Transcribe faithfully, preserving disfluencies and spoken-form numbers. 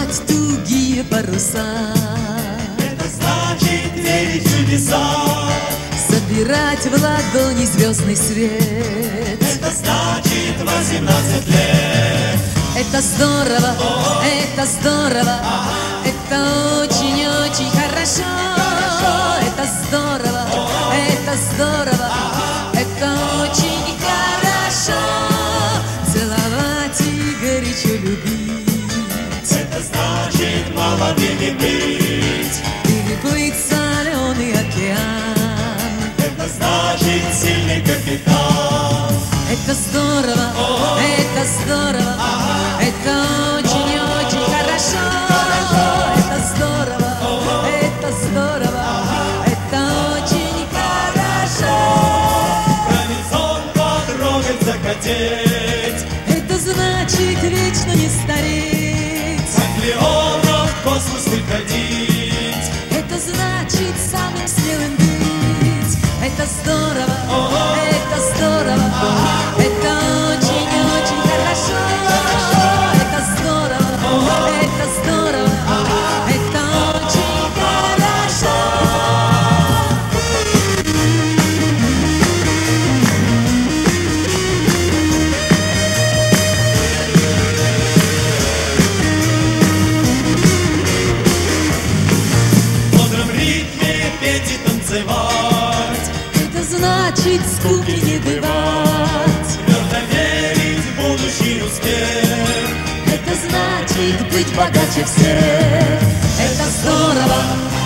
распускать тугие паруса. Это значит верить в чудеса. Собирать в ладони звездный свет. Это значит восемнадцать лет. Это здорово, это здорово, это очень-очень хорошо. Это здорово, это здорово, это очень хорошо. Целовать и горячо любить. Это значит молодыми быть. Переплыть соленый океан. Это значит сильный капитан. Это здорово, это здорово, это очень-очень хорошо. Это здорово, это здорово, это очень хорошо. Горизонт потрогать, захотеть. Это значит вечно не стареть. От Леона в космос выходить. Это значит самым смелым быть. Это здорово, это здорово, это очень-очень хорошо. Это здорово, это здорово, это очень хорошо. В бодром ритме петь и танцевать. Это значит скуки не бывать. Твердо верить в будущий успех. Это значит быть богаче всех. Это здорово,